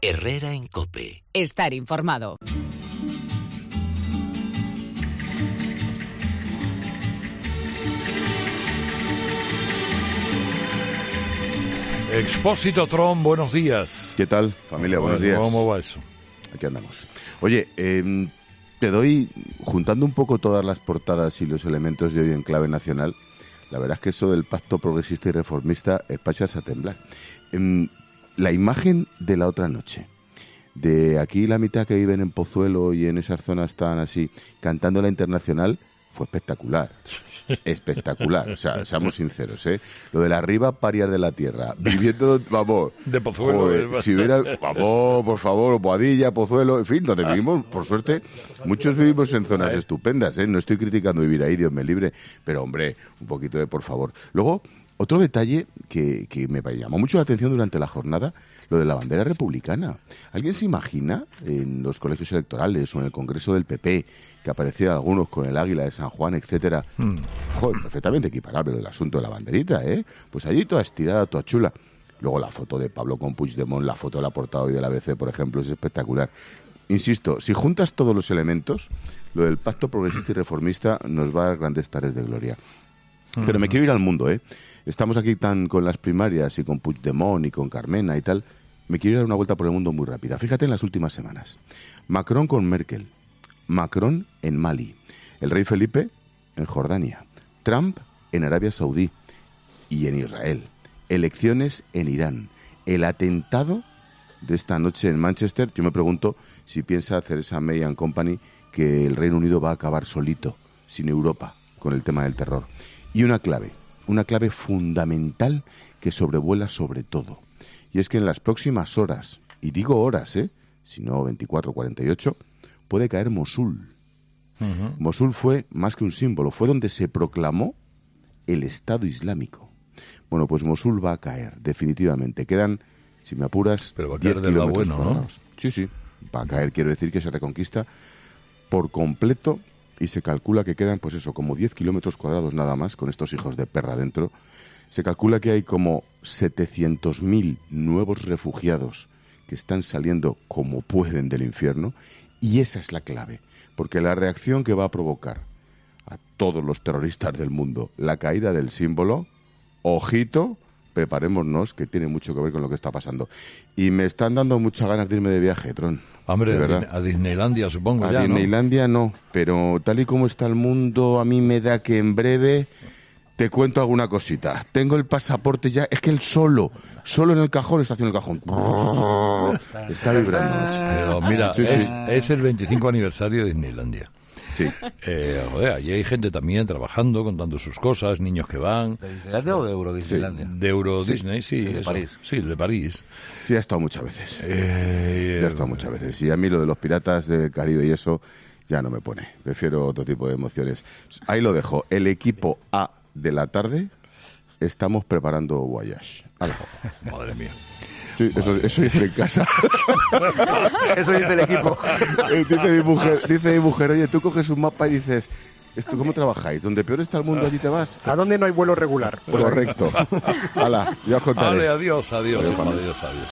Herrera en COPE. Estar informado. Expósito Tron, buenos días. ¿Qué tal, familia? Buenos días. ¿Cómo va eso? Aquí andamos. Oye, te doy, juntando un poco todas las portadas y los elementos de hoy en clave nacional, la verdad es que eso del pacto progresista y reformista es para echarse a temblar. La imagen de la otra noche, de aquí la mitad que viven en Pozuelo y en esas zonas tan así, cantando la Internacional, fue espectacular. Espectacular, o sea, seamos sinceros, ¿eh? Lo de la arriba, parias de la tierra, viviendo, vamos, de Pozuelo, joder, si hubiera, vamos, por favor, Boadilla, Pozuelo, en fin, donde vivimos, por suerte, muchos vivimos en zonas estupendas, ¿eh? No estoy criticando vivir ahí, Dios me libre, pero hombre, un poquito de por favor. Luego, otro detalle que me llamó mucho la atención durante la jornada, lo de la bandera republicana. ¿Alguien se imagina en los colegios electorales o en el Congreso del PP que aparecían algunos con el águila de San Juan, etcétera? Joder, perfectamente equiparable el asunto de la banderita, ¿eh? Pues allí toda estirada, toda chula. Luego la foto de Pablo con Puigdemont, la foto de la portada hoy de la ABC, por ejemplo, es espectacular. Insisto, si juntas todos los elementos, lo del pacto progresista y reformista nos va a dar grandes tareas de gloria. Pero me quiero ir al mundo, ¿eh? Estamos aquí tan con las primarias y con Puigdemont y con Carmena y tal. Me quiero dar una vuelta por el mundo muy rápida. Fíjate en las últimas semanas. Macron con Merkel. Macron en Mali. El rey Felipe en Jordania. Trump en Arabia Saudí y en Israel. Elecciones en Irán. El atentado de esta noche en Manchester. Yo me pregunto si piensa Theresa May and Company que el Reino Unido va a acabar solito, sin Europa, con el tema del terror. Y una clave fundamental que sobrevuela sobre todo. Y es que en las próximas horas, y digo horas, si no 24, 48, puede caer Mosul. Mosul fue más que un símbolo, fue donde se proclamó el Estado Islámico. Bueno, pues Mosul va a caer, definitivamente. Quedan, si me apuras, pero va a 10 caer del lado kilómetros bueno, cuadrados. ¿No? Sí, va a caer, quiero decir que se reconquista por completo y se calcula que quedan, pues eso, como 10 kilómetros cuadrados nada más, con estos hijos de perra dentro. Se calcula que hay como 700.000 nuevos refugiados que están saliendo como pueden del infierno, y esa es la clave, porque la reacción que va a provocar a todos los terroristas del mundo, la caída del símbolo, ojito, preparémonos, que tiene mucho que ver con lo que está pasando. Y me están dando muchas ganas de irme de viaje, Tron. Hombre, a Disneylandia supongo a ya, Disneylandia no, pero tal y como está el mundo, a mí me da que en breve te cuento alguna cosita. Tengo el pasaporte ya, es que él solo en el cajón está haciendo el cajón. Está vibrando. Pero mira, sí. Es el 25 aniversario de Disneylandia. Sí. Joder, allí hay gente también trabajando, contando sus cosas, niños que van. ¿De Disneylandia o de Euro Disneylandia? De Euro Disney, sí. De París. Sí, el de París. Sí, ha estado muchas veces. Ya ha estado muchas veces. Y a mí lo de los piratas del Caribe y eso ya no me pone. Prefiero otro tipo de emociones. Ahí lo dejo. El equipo A de la tarde estamos preparando Voyage. Madre mía. Sí, eso dice en casa. Eso dice el equipo. Dice mi mujer, oye, tú coges un mapa y dices, ¿esto cómo trabajáis? Donde peor está el mundo, allí te vas. ¿A dónde no hay vuelo regular? Correcto. Hala, ya os contaré. Vale, adiós.